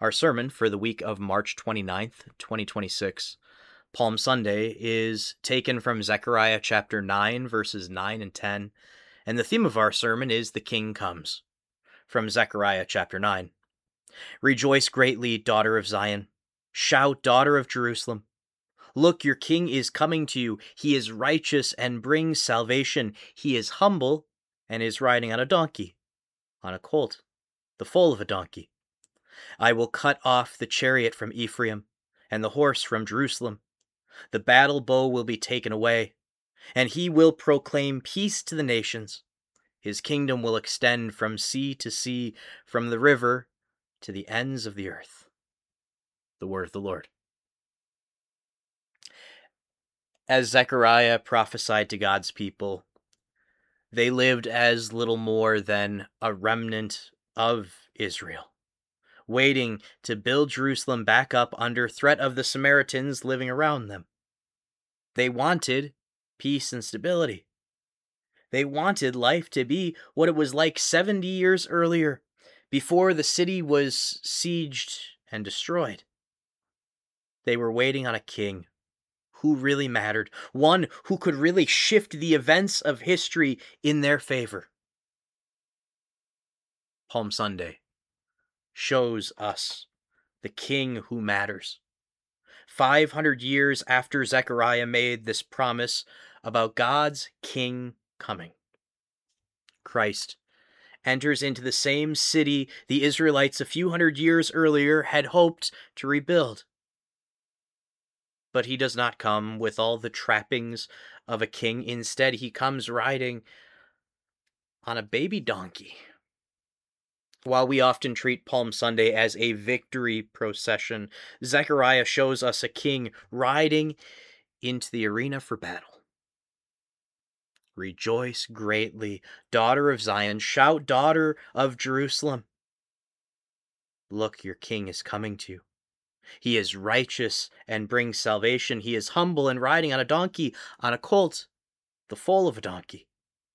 Our sermon for the week of March 29th, 2026, Palm Sunday, is taken from Zechariah chapter 9, verses 9 and 10, and the theme of our sermon is The King Comes, from Zechariah chapter 9. Rejoice greatly, daughter of Zion. Shout, daughter of Jerusalem. Look, your king is coming to you. He is righteous and brings salvation. He is humble and is riding on a donkey, on a colt, the foal of a donkey. I will cut off the chariot from Ephraim and the horse from Jerusalem. The battle bow will be taken away, and he will proclaim peace to the nations. His kingdom will extend from sea to sea, from the river to the ends of the earth. The word of the Lord. As Zechariah prophesied to God's people, they lived as little more than a remnant of Israel, waiting to build Jerusalem back up under threat of the Samaritans living around them. They wanted peace and stability. They wanted life to be what it was like 70 years earlier, before the city was sieged and destroyed. They were waiting on a king who really mattered, one who could really shift the events of history in their favor. Palm Sunday shows us the king who matters. 500 years after Zechariah made this promise about God's king coming, Christ enters into the same city the Israelites a few hundred years earlier had hoped to rebuild. But he does not come with all the trappings of a king. Instead, he comes riding on a baby donkey. While we often treat Palm Sunday as a victory procession, Zechariah shows us a king riding into the arena for battle. Rejoice greatly, daughter of Zion. Shout, daughter of Jerusalem. Look, your king is coming to you. He is righteous and brings salvation. He is humble and riding on a donkey, on a colt, the foal of a donkey.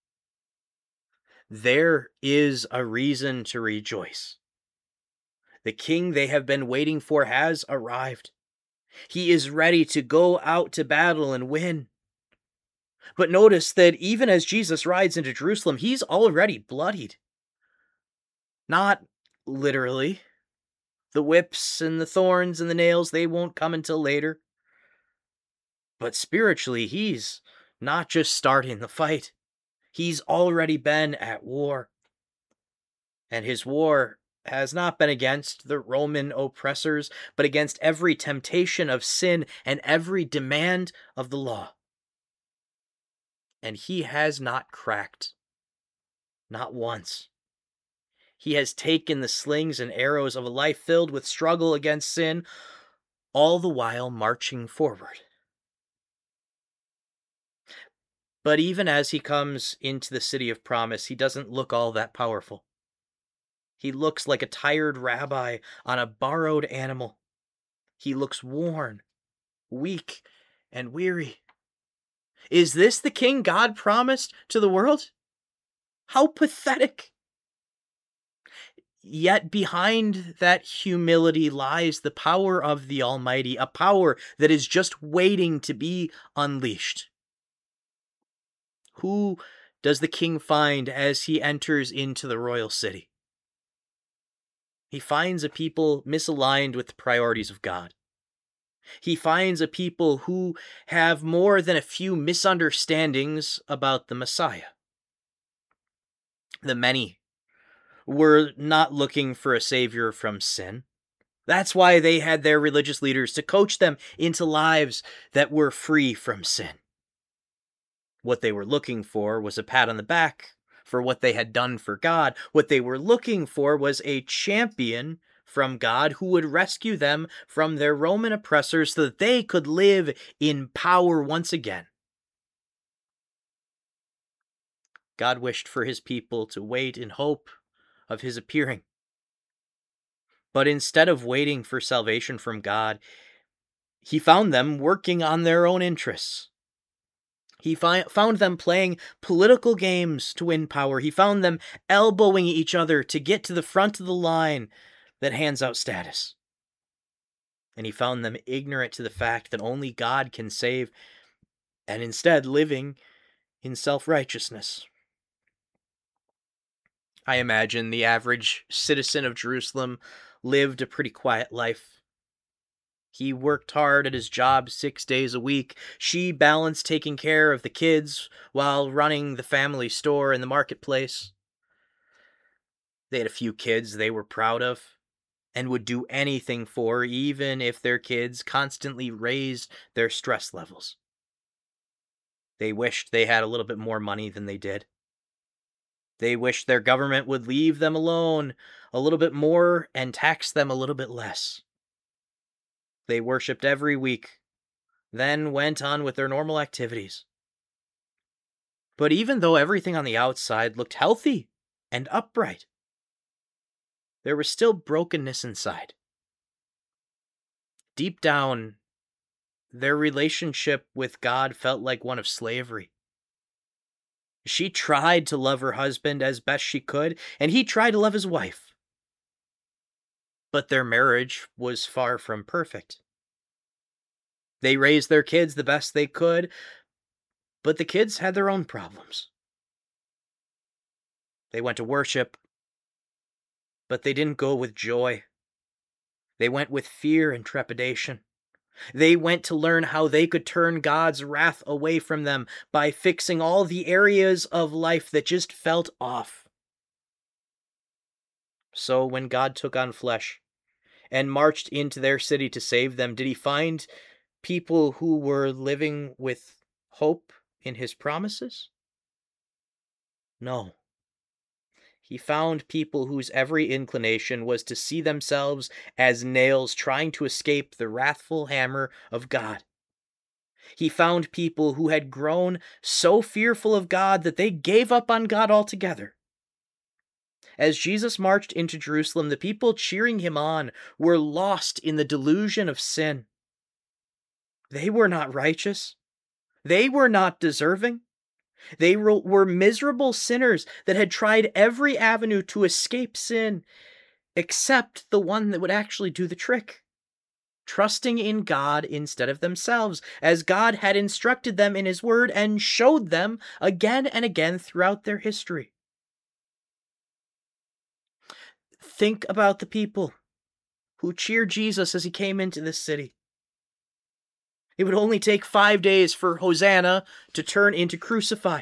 There is a reason to rejoice. The king they have been waiting for has arrived. He is ready to go out to battle and win. But notice that even as Jesus rides into Jerusalem, he's already bloodied. Not literally. The whips and the thorns and the nails, they won't come until later. But spiritually, he's not just starting the fight. He's already been at war. And his war has not been against the Roman oppressors, but against every temptation of sin and every demand of the law. And he has not cracked. Not once. He has taken the slings and arrows of a life filled with struggle against sin, all the while marching forward. But even as he comes into the city of promise, he doesn't look all that powerful. He looks like a tired rabbi on a borrowed animal. He looks worn, weak, and weary. Is this the king God promised to the world? How pathetic! Yet behind that humility lies the power of the Almighty, a power that is just waiting to be unleashed. Who does the king find as he enters into the royal city? He finds a people misaligned with the priorities of God. He finds a people who have more than a few misunderstandings about the Messiah. The many were not looking for a savior from sin. That's why they had their religious leaders to coach them into lives that were free from sin. What they were looking for was a pat on the back for what they had done for God. What they were looking for was a champion from God who would rescue them from their Roman oppressors so that they could live in power once again. God wished for his people to wait in hope of his appearing. But instead of waiting for salvation from God, he found them working on their own interests. He found them playing political games to win power. He found them elbowing each other to get to the front of the line that hands out status. and he found them ignorant to the fact that only God can save, and instead living in self-righteousness. I imagine the average citizen of Jerusalem lived a pretty quiet life. He worked hard at his job 6 days a week. She balanced taking care of the kids while running the family store in the marketplace. They had a few kids they were proud of and would do anything for, even if their kids constantly raised their stress levels. They wished they had a little bit more money than they did. They wished their government would leave them alone a little bit more and tax them a little bit less. They worshipped every week, then went on with their normal activities. But even though everything on the outside looked healthy and upright, there was still brokenness inside. Deep down, their relationship with God felt like one of slavery. She tried to love her husband as best she could, and he tried to love his wife. But their marriage was far from perfect. They raised their kids the best they could, but the kids had their own problems. They went to worship, but they didn't go with joy. They went with fear and trepidation. They went to learn how they could turn God's wrath away from them by fixing all the areas of life that just felt off. So when God took on flesh and marched into their city to save them, did he find people who were living with hope in his promises? No. He found people whose every inclination was to see themselves as nails trying to escape the wrathful hammer of God. He found people who had grown so fearful of God that they gave up on God altogether. As Jesus marched into Jerusalem, the people cheering him on were lost in the delusion of sin. They were not righteous. They were not deserving. They were miserable sinners that had tried every avenue to escape sin, except the one that would actually do the trick, trusting in God instead of themselves, as God had instructed them in his word and showed them again and again throughout their history. Think about the people who cheered Jesus as he came into this city. It would only take 5 days for Hosanna to turn into crucify.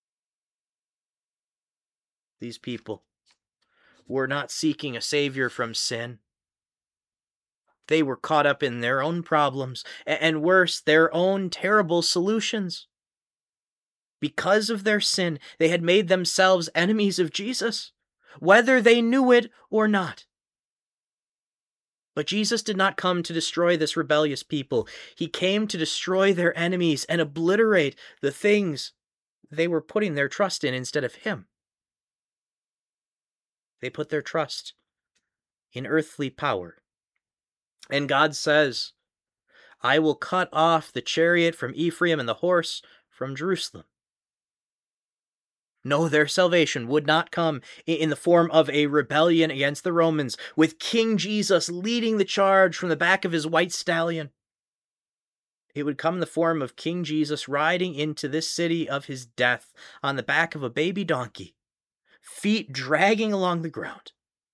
These people were not seeking a savior from sin. They were caught up in their own problems, and worse, their own terrible solutions. Because of their sin, they had made themselves enemies of Jesus, whether they knew it or not. But Jesus did not come to destroy this rebellious people. He came to destroy their enemies and obliterate the things they were putting their trust in instead of him. They put their trust in earthly power. And God says, I will cut off the chariot from Ephraim and the horse from Jerusalem. No, their salvation would not come in the form of a rebellion against the Romans, with King Jesus leading the charge from the back of his white stallion. It would come in the form of King Jesus riding into this city of his death on the back of a baby donkey, feet dragging along the ground.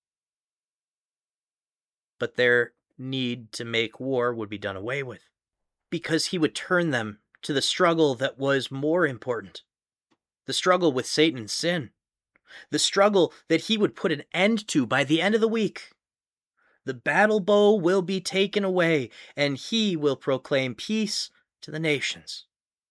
But their need to make war would be done away with, because he would turn them to the struggle that was more important. The struggle with Satan and sin. The struggle that he would put an end to by the end of the week. The battle bow will be taken away, and he will proclaim peace to the nations.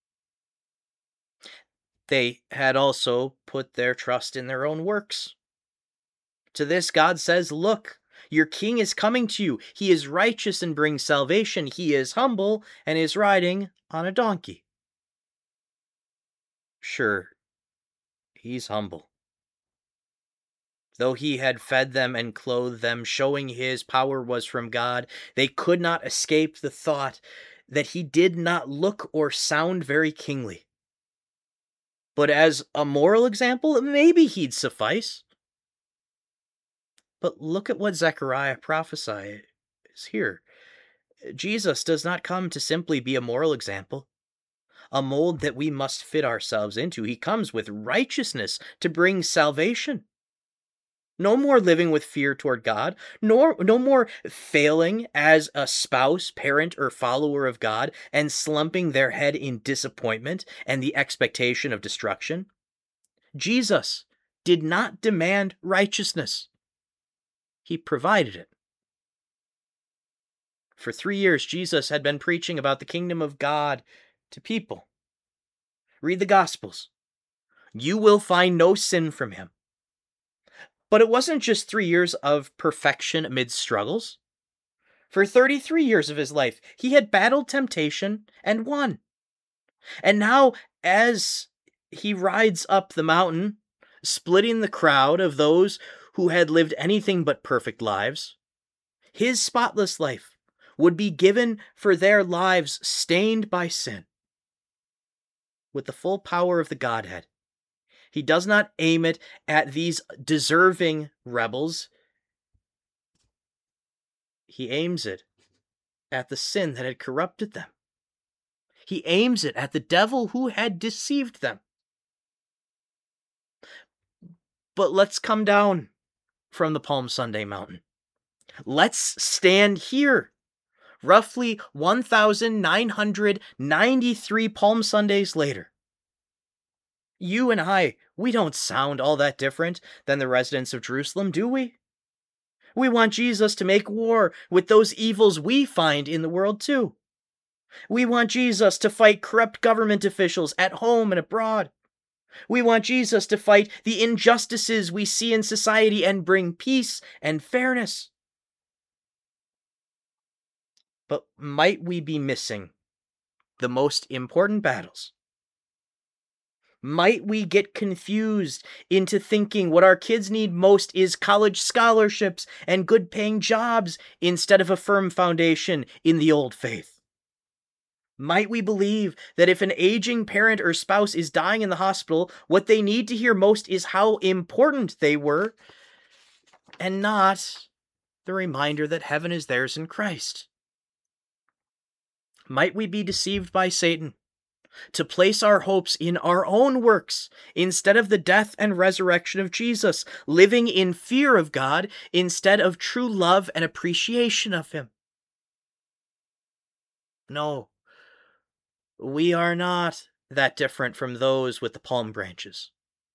They had also put their trust in their own works. To this, God says, look, your king is coming to you. He is righteous and brings salvation. He is humble and is riding on a donkey. Sure, he's humble. Though he had fed them and clothed them, showing his power was from God, they could not escape the thought that he did not look or sound very kingly. But as a moral example, maybe he'd suffice. But look at what Zechariah prophesies here. Jesus does not come to simply be a moral example, a mold that we must fit ourselves into. He comes with righteousness to bring salvation. No more living with fear toward God, nor no more failing as a spouse, parent, or follower of God and slumping their head in disappointment and the expectation of destruction. Jesus did not demand righteousness. He provided it. For 3 years, Jesus had been preaching about the kingdom of God to people. Read the Gospels. You will find no sin from him. But it wasn't just 3 years of perfection amid struggles. For 33 years of his life, he had battled temptation and won. And now, as he rides up the mountain, splitting the crowd of those who had lived anything but perfect lives, his spotless life would be given for their lives stained by sin. With the full power of the Godhead, he does not aim it at these deserving rebels. He aims it at the sin that had corrupted them. He aims it at the devil who had deceived them. But let's come down from the Palm Sunday mountain. Let's stand here, roughly 1,993 Palm Sundays later. You and I, we don't sound all that different than the residents of Jerusalem, do we? We want Jesus to make war with those evils we find in the world too. We want Jesus to fight corrupt government officials at home and abroad. We want Jesus to fight the injustices we see in society and bring peace and fairness. But might we be missing the most important battles? Might we get confused into thinking what our kids need most is college scholarships and good-paying jobs instead of a firm foundation in the old faith? Might we believe that if an aging parent or spouse is dying in the hospital, what they need to hear most is how important they were, and not the reminder that heaven is theirs in Christ? Might we be deceived by Satan to place our hopes in our own works instead of the death and resurrection of Jesus, living in fear of God instead of true love and appreciation of him? No, we are not that different from those with the palm branches.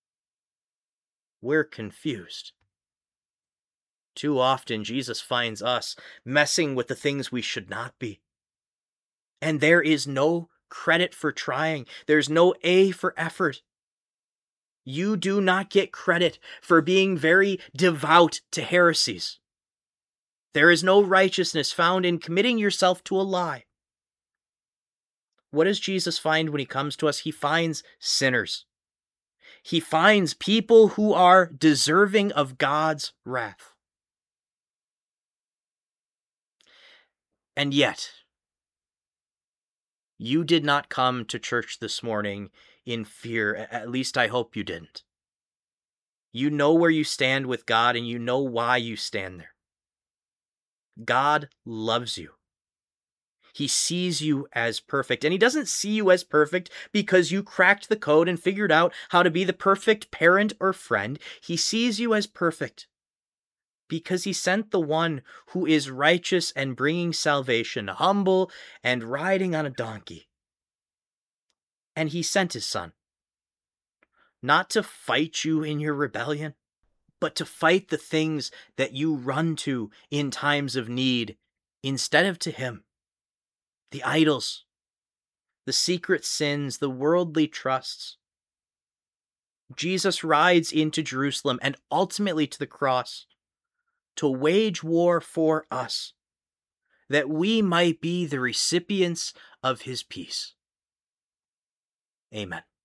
We're confused. Too often, Jesus finds us messing with the things we should not be. And there is no credit for trying. There's no A for effort. You do not get credit for being very devout to heresies. There is no righteousness found in committing yourself to a lie. What does Jesus find when he comes to us? He finds sinners. He finds people who are deserving of God's wrath. And yet, you did not come to church this morning in fear. At least I hope you didn't. You know where you stand with God, and you know why you stand there. God loves you. He sees you as perfect, and he doesn't see you as perfect because you cracked the code and figured out how to be the perfect parent or friend. He sees you as perfect because he sent the one who is righteous and bringing salvation, humble and riding on a donkey. And he sent his son, not to fight you in your rebellion, but to fight the things that you run to in times of need instead of to him. The idols, the secret sins, the worldly trusts. Jesus rides into Jerusalem and ultimately to the cross to wage war for us, that we might be the recipients of his peace. Amen.